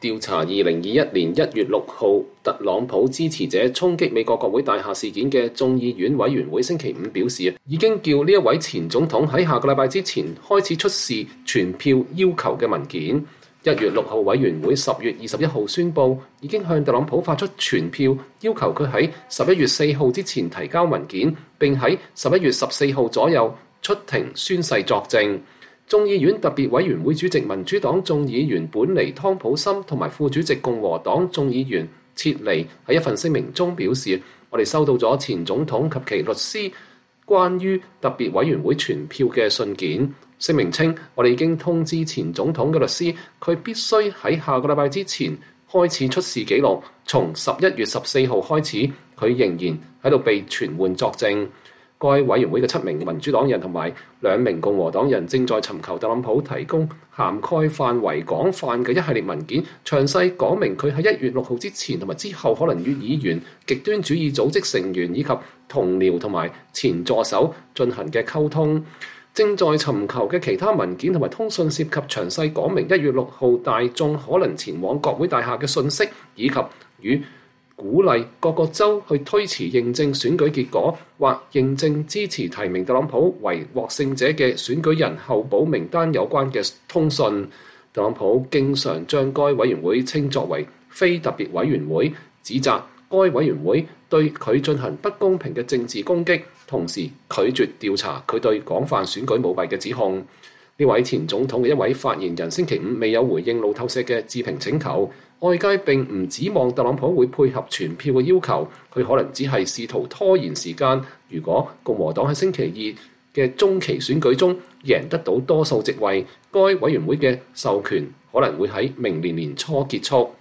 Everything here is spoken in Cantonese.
調查2021年1月6號特朗普支持者衝擊美國國會大廈事件嘅眾議院委員會星期五表示，已經叫呢一位前總統喺下個禮拜之前開始出示傳票要求嘅文件。1月6號委員會10月21號宣布，已經向特朗普發出傳票，要求佢喺11月4號之前提交文件，並喺11月14號左右出庭宣誓作證。眾議院特別委員會主席民主黨眾議員本尼湯普森同埋副主席共和黨眾議員切尼喺一份聲明中表示，我哋收到咗前總統及其律師關於特別委員會傳票嘅信件。聲明稱，我哋已經通知前總統嘅律師，佢必須喺下個禮拜之前開始出示記錄。從11月14號開始，佢仍然喺度被傳喚作證。該委員會嘅7名民主黨人同埋2名共和黨人正在尋求特朗普提供涵蓋範圍廣泛嘅一系列文件，詳細講明佢喺1月6號之前同埋之後可能與議員、極端主義組織成員以及同僚同埋前助手進行嘅溝通。正在尋求嘅其他文件同埋通訊涉及詳細講明1月6號大眾可能前往國會大廈嘅信息，以及與鼓勵各個州去推遲認證選舉結果，或認證支持提名特朗普為獲勝者嘅選舉人候補名單有關嘅通訊。特朗普經常將該委員會稱作為非特別委員會，指責該委員會對佢進行不公平嘅政治攻擊，同時拒絕調查佢對廣泛選舉舞弊嘅指控。呢位前總統嘅一位發言人星期五未有回應路透社嘅置評請求。外界並唔指望特朗普會配合傳票嘅要求，佢可能只係試圖拖延時間。如果共和黨喺星期二嘅中期選舉中贏得到多數席位，該委員會嘅授權可能會喺明年年初結束。